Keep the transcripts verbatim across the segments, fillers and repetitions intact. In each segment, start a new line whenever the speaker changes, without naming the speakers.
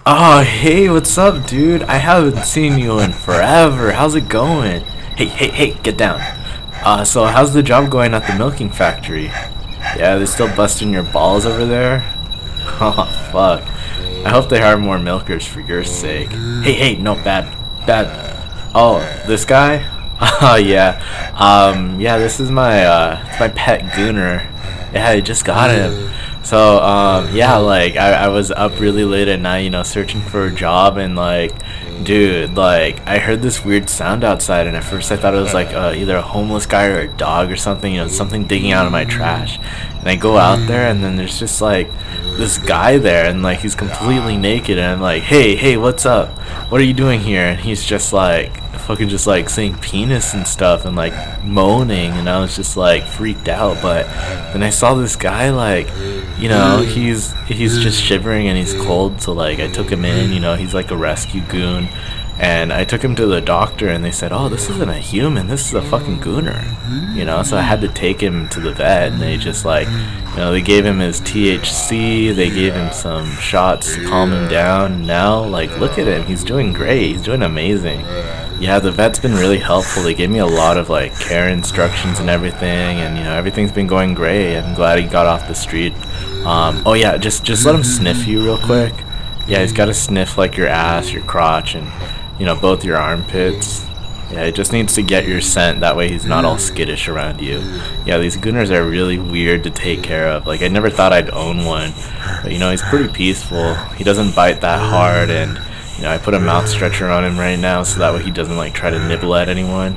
Oh, hey, what's up, dude? I haven't seen you in forever. How's it going? Hey, hey, hey, get down. Uh, so how's the job going at the milking factory? Yeah, they still busting your balls over there? Oh, fuck. I hope they hire more milkers for your sake. Hey, hey, no, bad, bad. Oh, this guy? Oh, yeah. Um, yeah, this is my, uh, it's my pet Gooner. Yeah, I just got him. So, um, yeah, like, I, I was up really late at night, you know, searching for a job, and, like, dude, like, I heard this weird sound outside, and at first I thought it was, like, uh, either a homeless guy or a dog or something, you know, something digging out of my trash. And I go out there, and then there's just, like, this guy there, and, like, he's completely naked, and I'm like, hey, hey, what's up? What are you doing here? And he's just, like, fucking just like saying penis and stuff and like moaning, and I was just like freaked out. But then I saw this guy, like, you know, he's he's just shivering and he's cold, so like I took him in, you know, he's like a rescue goon, and I took him to the doctor, and they said, oh, this isn't a human, this is a fucking gooner, you know. So I had to take him to the vet, and they just like, you know, they gave him his T H C, they gave him some shots to calm him down, and now, like, look at him, he's doing great, he's doing amazing. Yeah, the vet's been really helpful. They gave me a lot of like care instructions and everything, and you know, everything's been going great. I'm glad he got off the street. Um, oh yeah, just just let him sniff you real quick. Yeah, he's got to sniff like your ass, your crotch, and you know, both your armpits. Yeah, he just needs to get your scent. That way he's not all skittish around you. Yeah, these gooners are really weird to take care of. Like, I never thought I'd own one, but you know, he's pretty peaceful. He doesn't bite that hard, and you know, I put a mouth stretcher on him right now so that way he doesn't like try to nibble at anyone.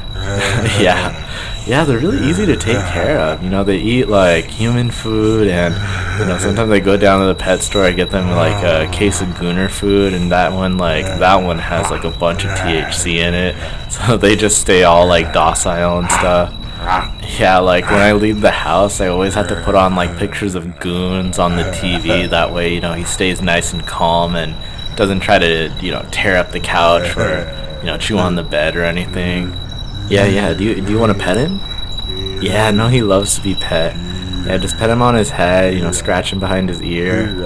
yeah, yeah, they're really easy to take care of. You know, they eat like human food, and you know, sometimes I go down to the pet store. I get them like a case of Gooner food, and that one like that one has like a bunch of T H C in it, so they just stay all like docile and stuff. Yeah, like when I leave the house, I always have to put on like pictures of goons on the T V. That way, you know, he stays nice and calm and doesn't try to, you know, tear up the couch or, you know, chew on the bed or anything. Yeah, yeah. Do you do you want to pet him? Yeah, no, he loves to be pet. Yeah, just pet him on his head, you know, scratch him behind his ear.